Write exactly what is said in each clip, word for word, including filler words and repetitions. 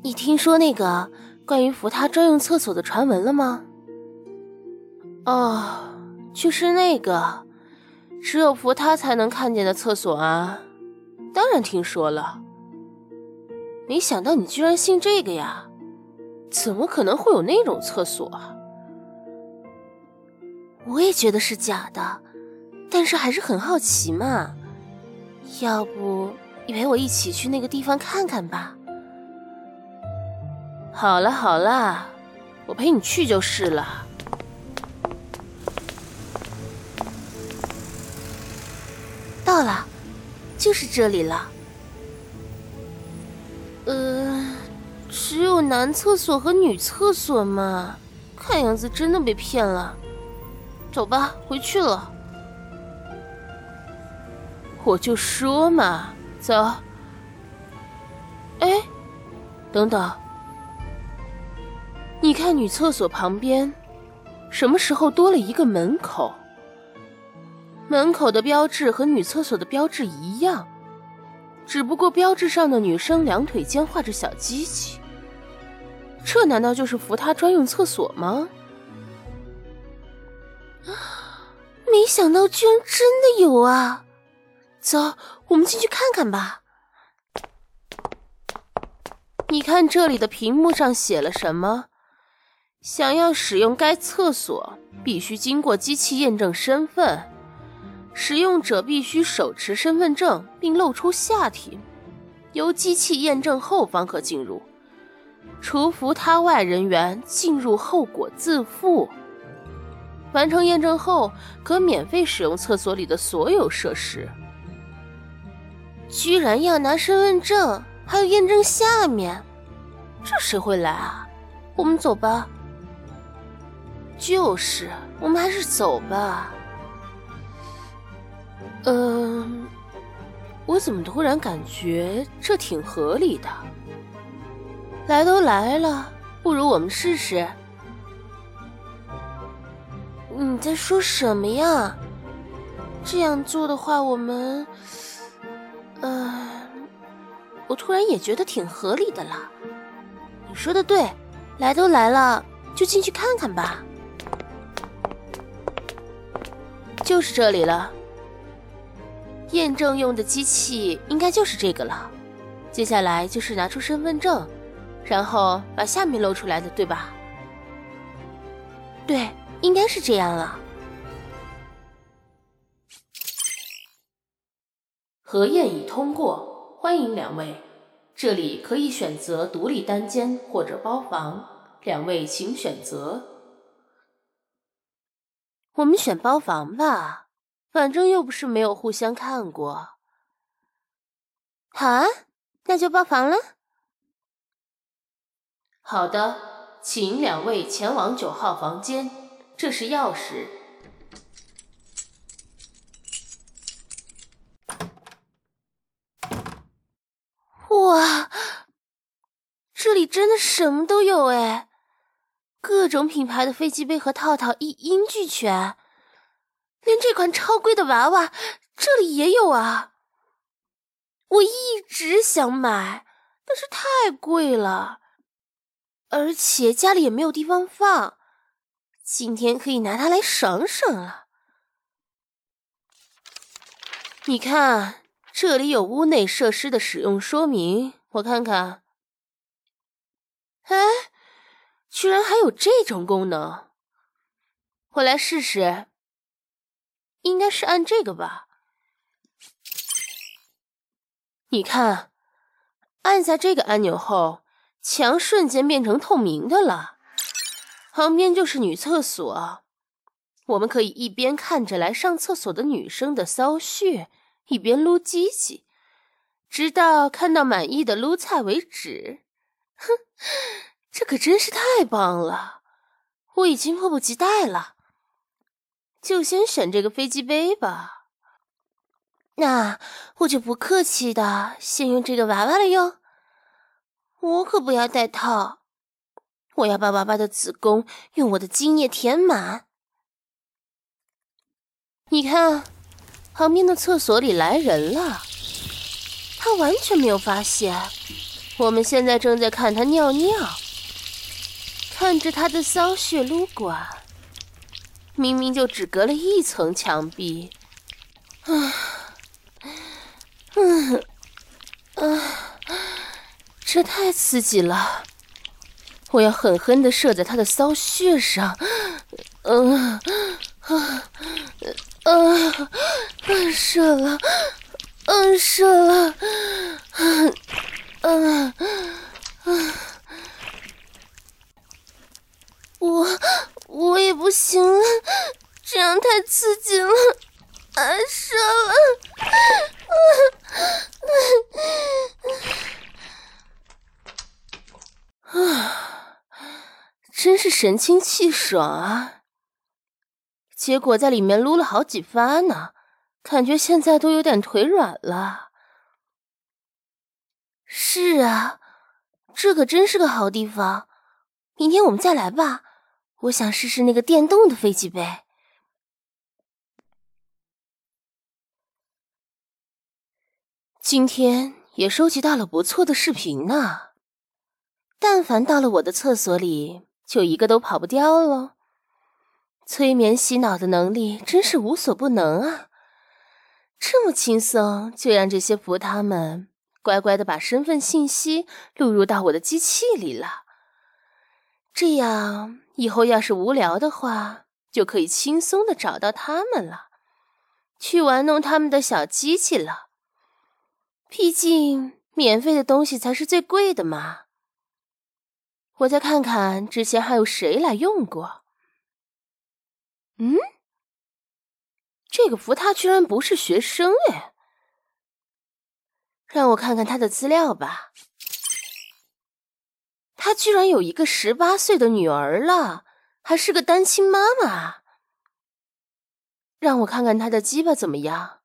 你听说那个关于扶他专用厕所的传闻了吗？哦，就是那个只有扶他才能看见的厕所啊，当然听说了。没想到你居然信这个呀，怎么可能会有那种厕所啊？我也觉得是假的，但是还是很好奇嘛。要不你陪我一起去那个地方看看吧。好了好了，我陪你去就是了。到了，就是这里了。呃，只有男厕所和女厕所嘛，看样子真的被骗了。走吧，回去了。我就说嘛，走。哎，等等，你看女厕所旁边，什么时候多了一个门口？门口的标志和女厕所的标志一样，只不过标志上的女生两腿间画着小机器。这难道就是扶他专用厕所吗？没想到居然真的有啊！走，我们进去看看吧。你看这里的屏幕上写了什么？想要使用该厕所，必须经过机器验证身份，使用者必须手持身份证并露出下体，由机器验证后方可进入，除扶他外人员进入后果自负。完成验证后，可免费使用厕所里的所有设施。居然要拿身份证，还有验证下面，这谁会来啊？我们走吧。就是，我们还是走吧。嗯、呃，我怎么突然感觉这挺合理的？来都来了，不如我们试试。你在说什么呀？这样做的话，我们……呃，我突然也觉得挺合理的啦。你说的对，来都来了，就进去看看吧。就是这里了，验证用的机器应该就是这个了。接下来就是拿出身份证，然后把下面露出来的，对吧？对，应该是这样了。核验已通过，欢迎两位。这里可以选择独立单间或者包房，两位请选择。我们选包房吧，反正又不是没有互相看过。好啊，那就包房了。好的，请两位前往九号房间，这是钥匙。哇，这里真的什么都有哎，各种品牌的飞机杯和套套一应俱全，连这款超贵的娃娃这里也有啊。我一直想买，但是太贵了，而且家里也没有地方放，今天可以拿它来省省了。你看，这里有屋内设施的使用说明，我看看。哎，居然还有这种功能，我来试试。应该是按这个吧。你看，按下这个按钮后，墙瞬间变成透明的了，旁边就是女厕所。我们可以一边看着来上厕所的女生的骚穴，一边撸鸡鸡，直到看到满意的撸菜为止。哼，这可真是太棒了，我已经迫不及待了。就先选这个飞机杯吧。那我就不客气的先用这个娃娃了哟。我可不要戴套，我要把娃娃的子宫用我的精液填满。你看，旁边的厕所里来人了，他完全没有发现， 我们现在正在看他尿尿，看着他的骚穴撸管，明明就只隔了一层墙壁。啊，嗯，啊，这太刺激了！我要狠狠地射在他的骚穴上。嗯，啊，啊，射了，嗯，射了，嗯，嗯，嗯，我我也不行了，这样太刺激了，啊，射了，啊，真是神清气爽啊！结果在里面撸了好几发呢，感觉现在都有点腿软了。是啊，这可真是个好地方。明天我们再来吧，我想试试那个电动的飞机杯。今天也收集到了不错的视频呢，但凡到了我的厕所里，就一个都跑不掉了。催眠洗脑的能力真是无所不能啊！这么轻松就让这些福他们乖乖地把身份信息录入到我的机器里了。这样以后要是无聊的话，就可以轻松地找到他们了，去玩弄他们的小机器了。毕竟免费的东西才是最贵的嘛。我再看看之前还有谁来用过。嗯，这个福他居然不是学生哎，让我看看他的资料吧。他居然有一个十八岁的女儿了，还是个单亲妈妈。让我看看他的鸡巴怎么样。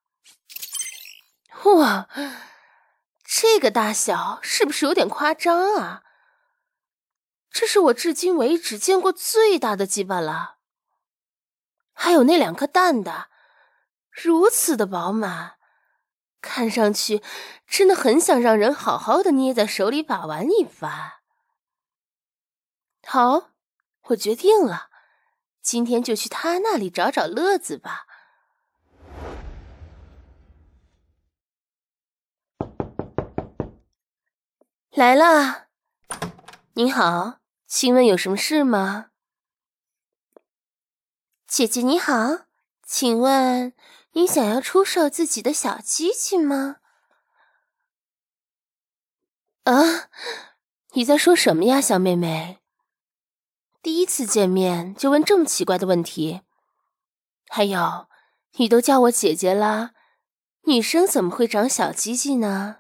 哇，这个大小是不是有点夸张啊？这是我至今为止见过最大的鸡巴了。还有那两颗蛋的，如此的饱满，看上去真的很想让人好好的捏在手里把玩一番。好，我决定了，今天就去他那里找找乐子吧。来了，您好，请问有什么事吗？姐姐你好，请问你想要出售自己的小机器吗？啊，你在说什么呀，小妹妹？第一次见面就问这么奇怪的问题。还有，你都叫我姐姐啦，女生怎么会长小鸡鸡呢？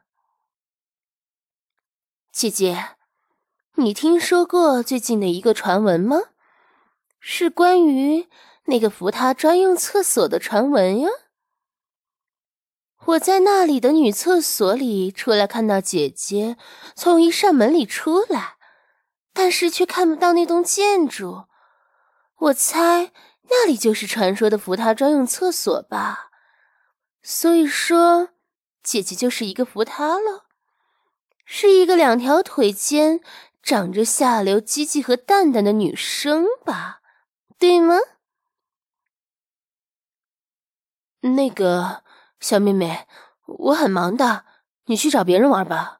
姐姐，你听说过最近的一个传闻吗？是关于那个扶他专用厕所的传闻呀。我在那里的女厕所里出来看到姐姐从一扇门里出来，但是却看不到那栋建筑。我猜那里就是传说的扶他专用厕所吧。所以说，姐姐就是一个扶他了，是一个两条腿间长着下流鸡鸡和蛋蛋的女生吧，对吗？那个小妹妹，我很忙的，你去找别人玩吧。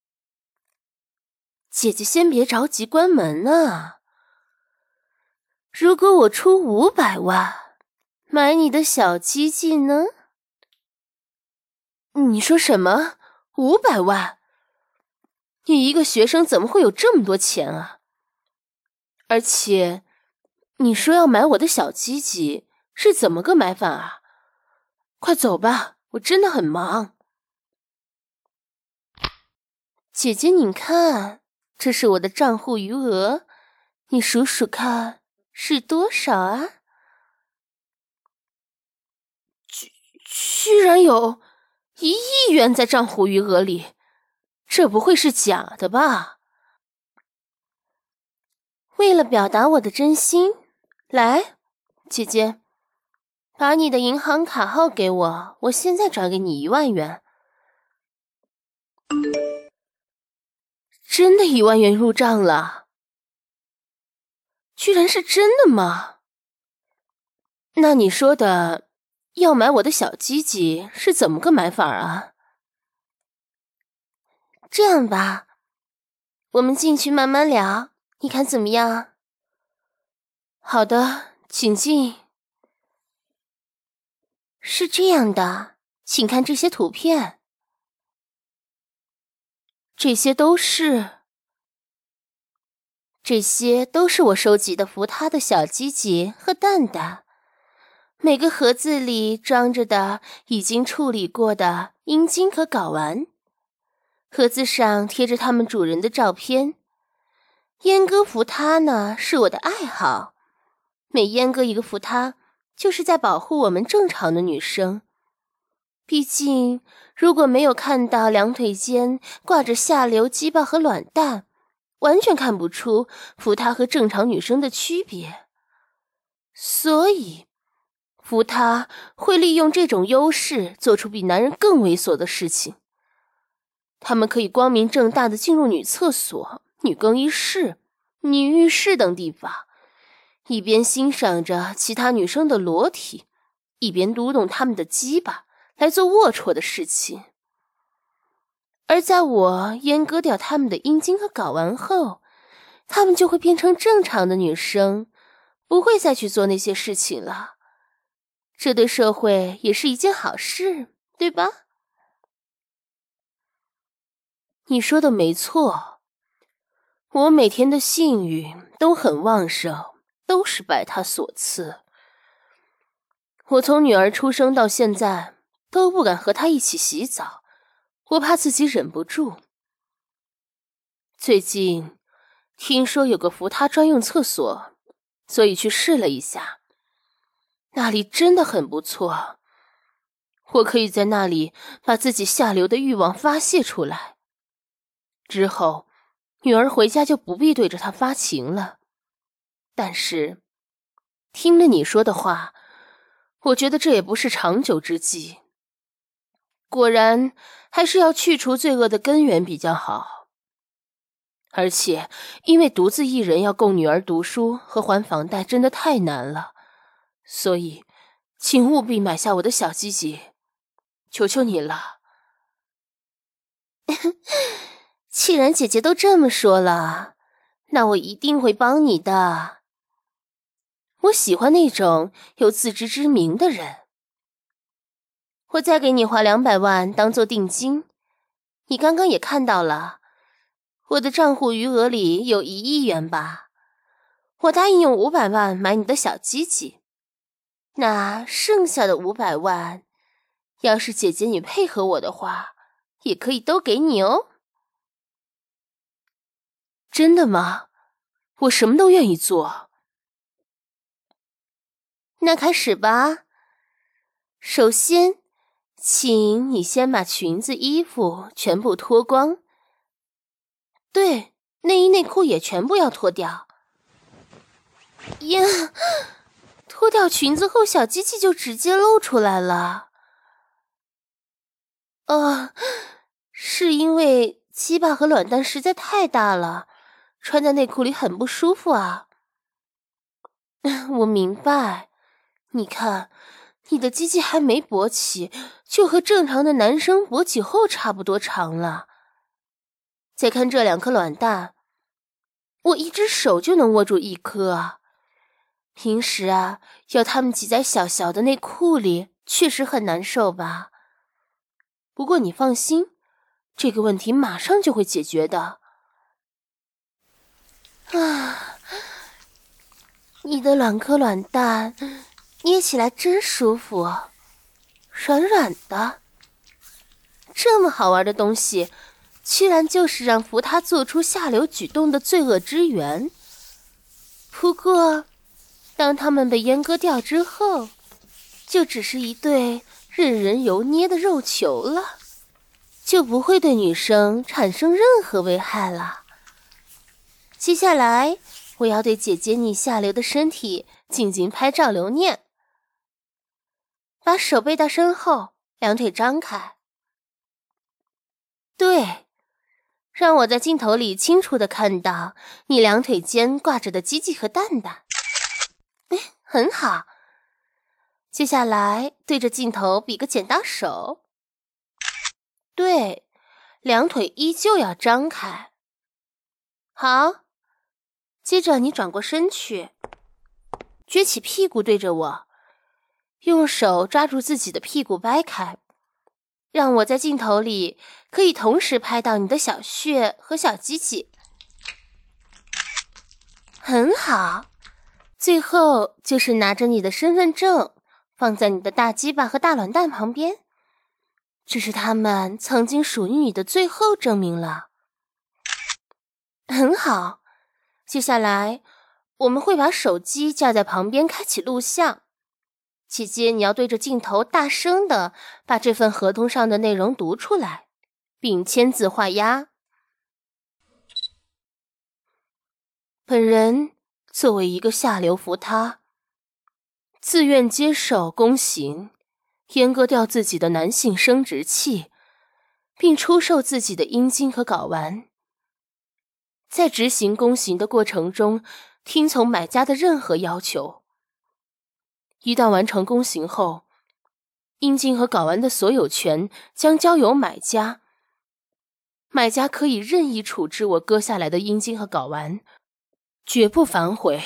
姐姐先别着急关门啊。如果我出五百万买你的小鸡鸡呢？你说什么？五百万？你一个学生怎么会有这么多钱啊？而且，你说要买我的小鸡鸡，是怎么个买法啊？快走吧，我真的很忙。姐姐，你看，这是我的账户余额，你数数看是多少啊？居居然有一亿元在账户余额里，这不会是假的吧？为了表达我的真心，来，姐姐，把你的银行卡号给我，我现在转给你一万元。 真的一万元入账了？居然是真的吗？那你说的要买我的小鸡鸡是怎么个买法啊？这样吧，我们进去慢慢聊，你看怎么样？好的，请进。是这样的，请看这些图片。这些都是……这些都是我收集的伏他的小鸡鸡和蛋蛋。每个盒子里装着的已经处理过的阴茎和睾丸，盒子上贴着它们主人的照片。阉割伏他呢，是我的爱好，每阉割一个伏他，就是在保护我们正常的女生。毕竟，如果没有看到两腿间挂着下流鸡巴和卵蛋，完全看不出伏他和正常女生的区别。所以伏他会利用这种优势做出比男人更猥琐的事情。他们可以光明正大地进入女厕所、女更衣室、女浴室等地方，一边欣赏着其他女生的裸体，一边嘟动他们的鸡巴来做龌龊的事情。而在我阉割掉他们的阴茎和睾丸后，他们就会变成正常的女生，不会再去做那些事情了。这对社会也是一件好事，对吧？你说的没错，我每天的性欲都很旺盛，都是拜他所赐。我从女儿出生到现在都不敢和她一起洗澡，我怕自己忍不住。最近听说有个扶他专用厕所，所以去试了一下，那里真的很不错，我可以在那里把自己下流的欲望发泄出来。之后女儿回家就不必对着他发情了。但是听了你说的话，我觉得这也不是长久之计。果然还是要去除罪恶的根源比较好。而且因为独自一人要供女儿读书和还房贷真的太难了，所以请务必买下我的小鸡鸡，求求你了。既然姐姐都这么说了，那我一定会帮你的。我喜欢那种有自知之明的人。我再给你花两百万当做定金，你刚刚也看到了，我的账户余额里有一亿元吧？我答应用五百万买你的小鸡鸡，那剩下的五百万，要是姐姐你配合我的话，也可以都给你哦。真的吗？我什么都愿意做。那开始吧。首先，请你先把裙子、衣服全部脱光。对，内衣内裤也全部要脱掉。呀，脱掉裙子后，小鸡鸡就直接露出来了。呃，是因为鸡巴和卵蛋实在太大了，穿在内裤里很不舒服啊。我明白，你看，你的鸡鸡还没勃起，就和正常的男生勃起后差不多长了。再看这两颗卵蛋，我一只手就能握住一颗啊。平时啊，要它们挤在小小的内裤里，确实很难受吧？不过你放心，这个问题马上就会解决的。啊，你的两颗卵蛋捏起来真舒服，软软的。这么好玩的东西，居然就是让扶他做出下流举动的罪恶之源。不过当他们被阉割掉之后，就只是一对任人揉捏的肉球了，就不会对女生产生任何危害了。接下来我要对姐姐你下流的身体进行拍照留念。把手背到身后，两腿张开。对， 让我在镜头里清楚地看到你两腿间挂着的鸡鸡和蛋蛋。哎，很好。接下来对着镜头比个剪刀手。对，两腿依旧要张开。好，接着你转过身去，撅起屁股对着我，用手抓住自己的屁股掰开，让我在镜头里可以同时拍到你的小穴和小鸡鸡。很好，最后就是拿着你的身份证放在你的大鸡巴和大卵蛋旁边，这是他们曾经属于你的最后证明了。很好，接下来我们会把手机架在旁边开启录像。姐姐，你要对着镜头大声地把这份合同上的内容读出来，并签字画押。本人作为一个下流扶他，自愿接受宫刑，阉割掉自己的男性生殖器，并出售自己的阴茎和睾丸。在执行宫刑的过程中，听从买家的任何要求。一旦完成宫刑后，阴茎和睾丸的所有权将交由买家。买家可以任意处置我割下来的阴茎和睾丸，绝不反悔。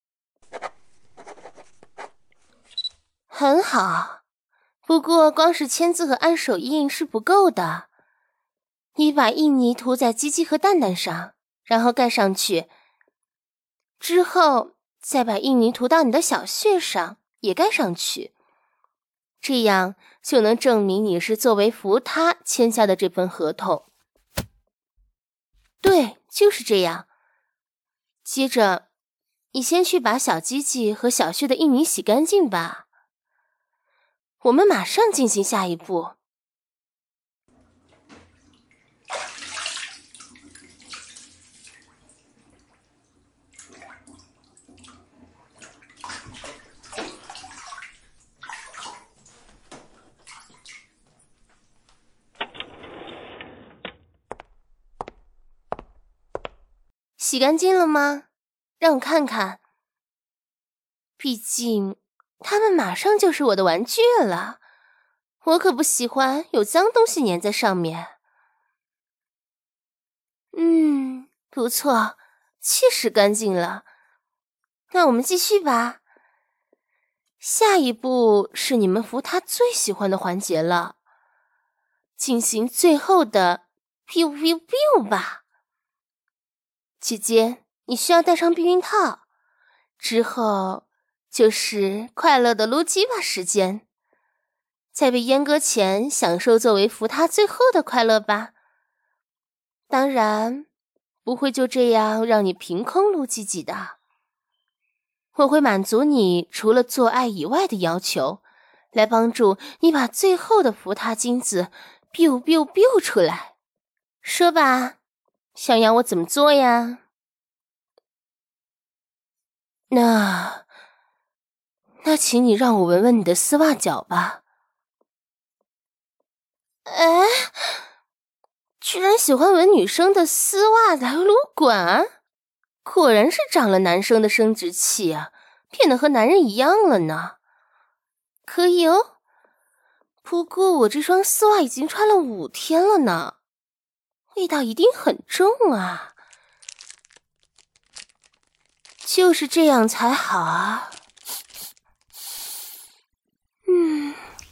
很好，不过光是签字和按手印是不够的。你把印泥涂在鸡鸡和蛋蛋上，然后盖上去，之后再把印泥涂到你的小穴上，也盖上去，这样就能证明你是作为扶他签下的这份合同。对，就是这样。接着，你先去把小鸡鸡和小穴的印泥洗干净吧。我们马上进行下一步。洗干净了吗？让我看看。毕竟它们马上就是我的玩具了，我可不喜欢有脏东西粘在上面。嗯，不错，确实干净了。那我们继续吧。下一步是你们扶他最喜欢的环节了，进行最后的 biu biu biu 吧。姐姐，你需要戴上避孕套，之后就是快乐的撸鸡巴时间。在被阉割前，享受作为扶他最后的快乐吧。当然，不会就这样让你凭空撸鸡鸡的。我会满足你除了做爱以外的要求，来帮助你把最后的扶他精子 biu biu biu 出来。说吧，想要我怎么做呀？那，那请你让我闻闻你的丝袜脚吧。哎，居然喜欢闻女生的丝袜来撸管，果然是长了男生的生殖器啊，变得和男人一样了呢。可以哦，不过我这双丝袜已经穿了五天了呢，味道一定很重啊。就是这样才好啊。嗯，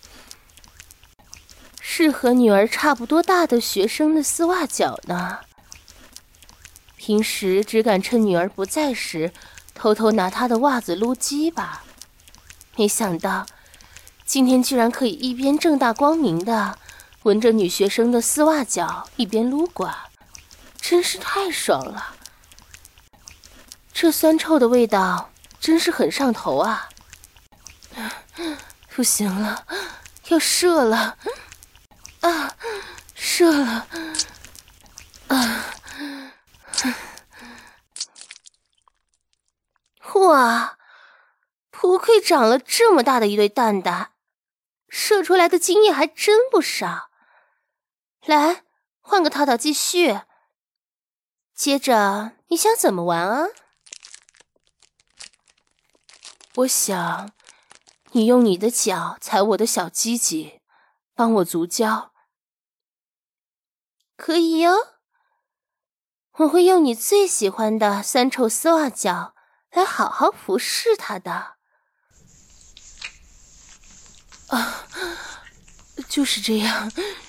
是和女儿差不多大的学生的丝袜脚呢。平时只敢趁女儿不在时偷偷拿她的袜子撸鸡巴，没想到今天居然可以一边正大光明的闻着女学生的丝袜脚一边撸管，真是太爽了。这酸臭的味道真是很上头啊！不行了，要射了啊！射了啊！哇，不愧长了这么大的一对蛋蛋，射出来的精液还真不少。来，换个套套继续， 接着你想怎么玩啊？我想你用你的脚踩我的小鸡鸡，帮我足交。可以哦，我会用你最喜欢的三臭丝袜脚来好好服侍它的。啊，就是这样，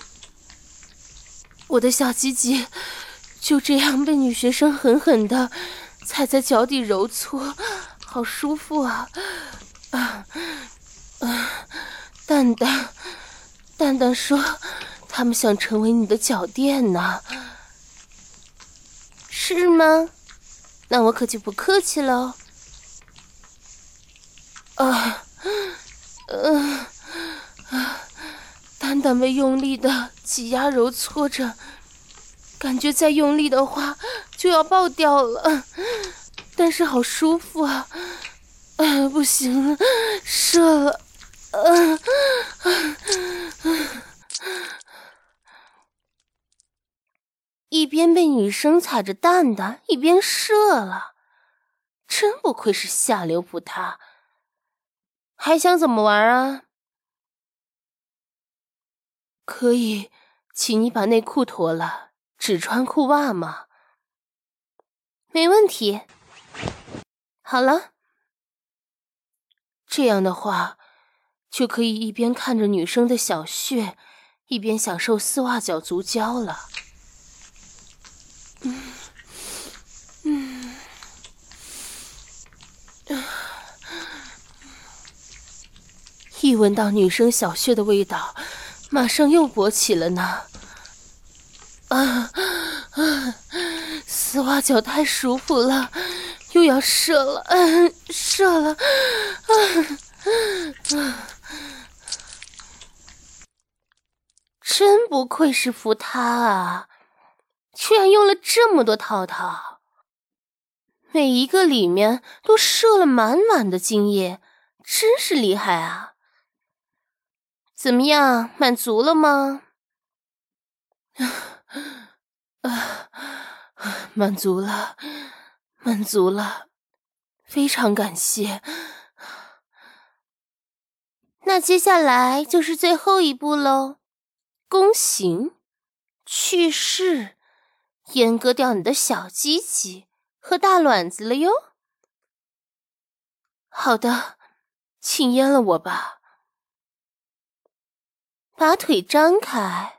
我的小鸡鸡就这样被女学生狠狠地踩在脚底揉搓，好舒服啊！啊啊！蛋蛋，蛋蛋说他们想成为你的脚垫呢，是吗？那我可就不客气喽。啊，呃，啊，蛋蛋被用力的挤压揉搓着，感觉再用力的话就要爆掉了，但是好舒服啊！啊，不行了，射了！啊啊啊！一边被女生踩着蛋蛋，一边射了，真不愧是下流不塌。还想怎么玩啊？可以，请你把内裤脱了，只穿裤袜吗？没问题。好了，这样的话，就可以一边看着女生的小穴，一边享受丝袜脚足交了。嗯嗯，一闻到女生小穴的味道，马上又勃起了呢。啊啊！丝袜脚太舒服了，又要射了，嗯、啊，射了，啊啊！真不愧是福他啊，居然用了这么多套套，每一个里面都射了满满的精液，真是厉害啊！怎么样，满足了吗？啊，满足了，满足了，非常感谢。那接下来就是最后一步喽，宫刑、去势，阉割掉你的小鸡鸡和大卵子了哟。好的，请阉了我吧。把腿张开。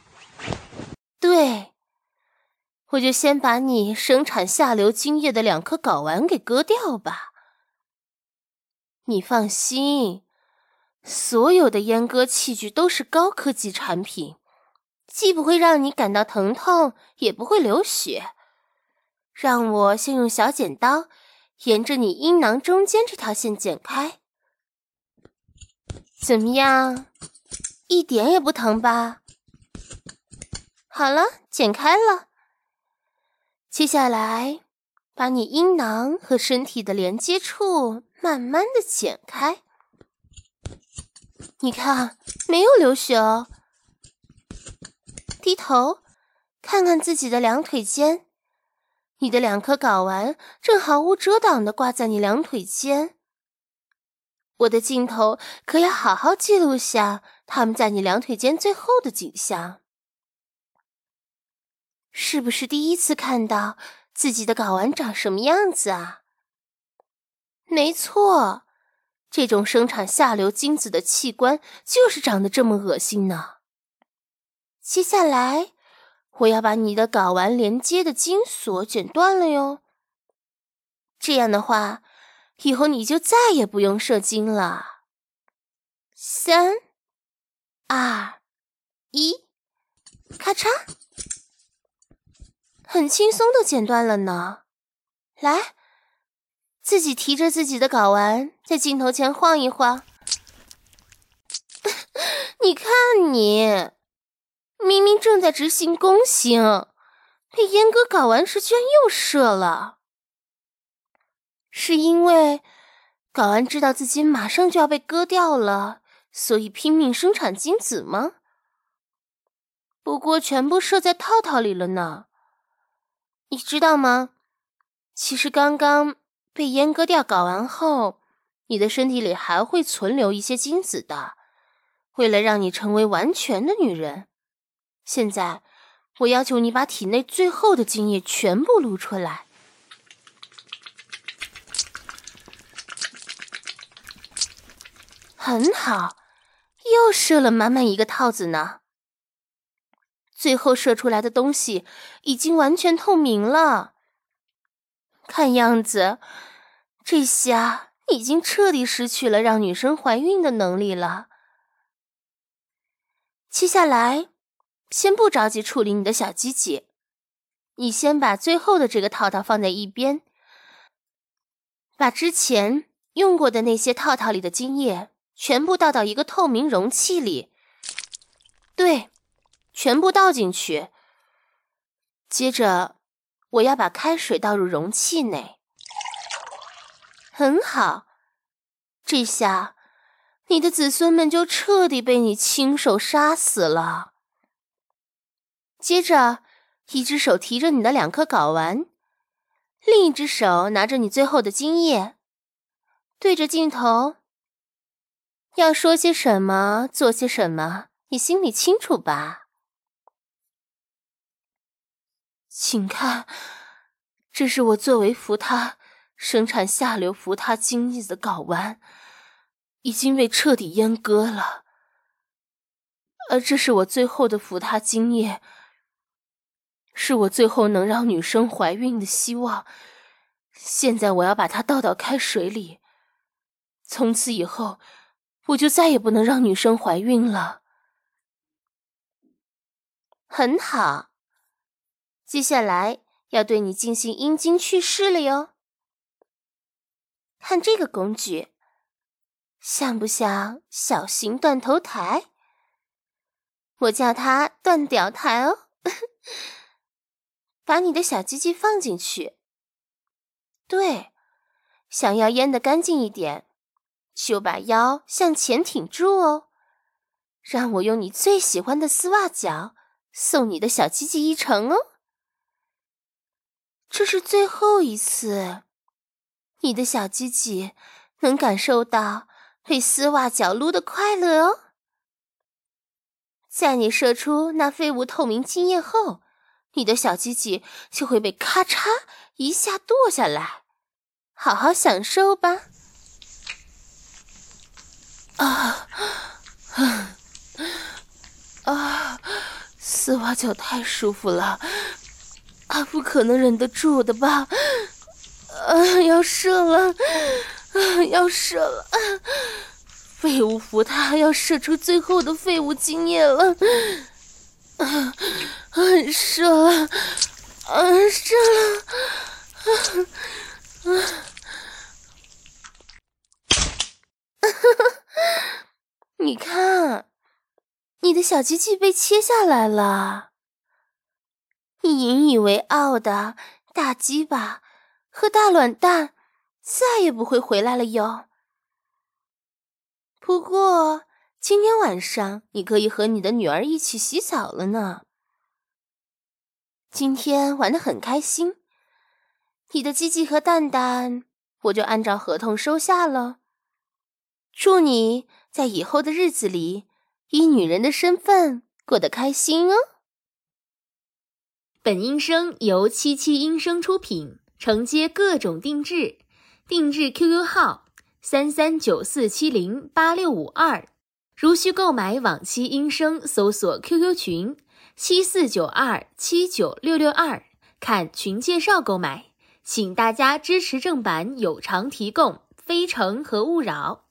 对，我就先把你生产下流精液的两颗睾丸给割掉吧。你放心，所有的阉割器具都是高科技产品，既不会让你感到疼痛，也不会流血。让我先用小剪刀沿着你阴囊中间这条线剪开。怎么样？一点也不疼吧？好了，剪开了。接下来，把你阴囊和身体的连接处慢慢的剪开。你看，没有流血哦。低头，看看自己的两腿间，你的两颗睾丸正毫无遮挡地挂在你两腿间。我的镜头可要好好记录下它们在你两腿间最后的景象。是不是第一次看到自己的睾丸长什么样子啊？没错，这种生产下流精子的器官就是长得这么恶心呢。接下来，我要把你的睾丸连接的精索剪断了哟。这样的话，以后你就再也不用射精了。三、二、一，咔嚓！很轻松的剪断了呢。来，自己提着自己的睾丸，在镜头前晃一晃。你看你，明明正在执行宫刑，被阉割睾丸时居然又射了。是因为睾丸知道自己马上就要被割掉了，所以拼命生产精子吗？不过全部射在套套里了呢。 你知道吗？其实刚刚被阉割掉睾丸后，你的身体里还会存留一些精子的，为了让你成为完全的女人。现在我要求你把体内最后的精液全部撸出来。很好，又射了满满一个套子呢。最后射出来的东西已经完全透明了。看样子，这下已经彻底失去了让女生怀孕的能力了。接下来，先不着急处理你的小鸡鸡，你先把最后的这个套套放在一边，把之前用过的那些套套里的精液全部倒到一个透明容器里。对，全部倒进去。接着，我要把开水倒入容器内。很好，这下你的子孙们就彻底被你亲手杀死了。接着，一只手提着你的两颗睾丸，另一只手拿着你最后的精液，对着镜头，要说些什么，做些什么，你心里清楚吧？请看，这是我作为扶他生产下流扶他精液的睾丸，已经被彻底阉割了。而这是我最后的扶他精液，是我最后能让女生怀孕的希望。现在我要把它倒到开水里，从此以后我就再也不能让女生怀孕了。很好，接下来要对你进行阴茎去势了哟。看这个工具，像不像小型断头台？我叫它断屌台哦。把你的小鸡鸡放进去。对，想要腌得干净一点，就把腰向前挺住哦。让我用你最喜欢的丝袜脚送你的小鸡鸡一程哦。这是最后一次，你的小鸡鸡能感受到被丝袜脚撸的快乐哦。在你射出那废物透明精液后，你的小鸡鸡就会被咔嚓一下剁下来，好好享受吧。啊啊啊！丝袜脚太舒服了，啊，不可能忍得住的吧？啊，要射了，啊，要射了！啊，废物扶他要射出最后的废物精液了。啊啊！射了，啊，射了！啊啊！你看，你的小鸡鸡被切下来了。你引以为傲的大鸡巴和大卵蛋再也不会回来了哟。不过，今天晚上你可以和你的女儿一起洗澡了呢。今天玩得很开心，你的鸡鸡和蛋蛋我就按照合同收下了。祝你在以后的日子里以女人的身份过得开心哦。 本音声由七七音声出品，承接各种定制，定制 Q Q 号三三九四七零八六五二，如需购买往期音声，搜索 Q Q 群七四九二七九六六二，看群介绍购买。请大家支持正版有偿提供，非诚和勿扰。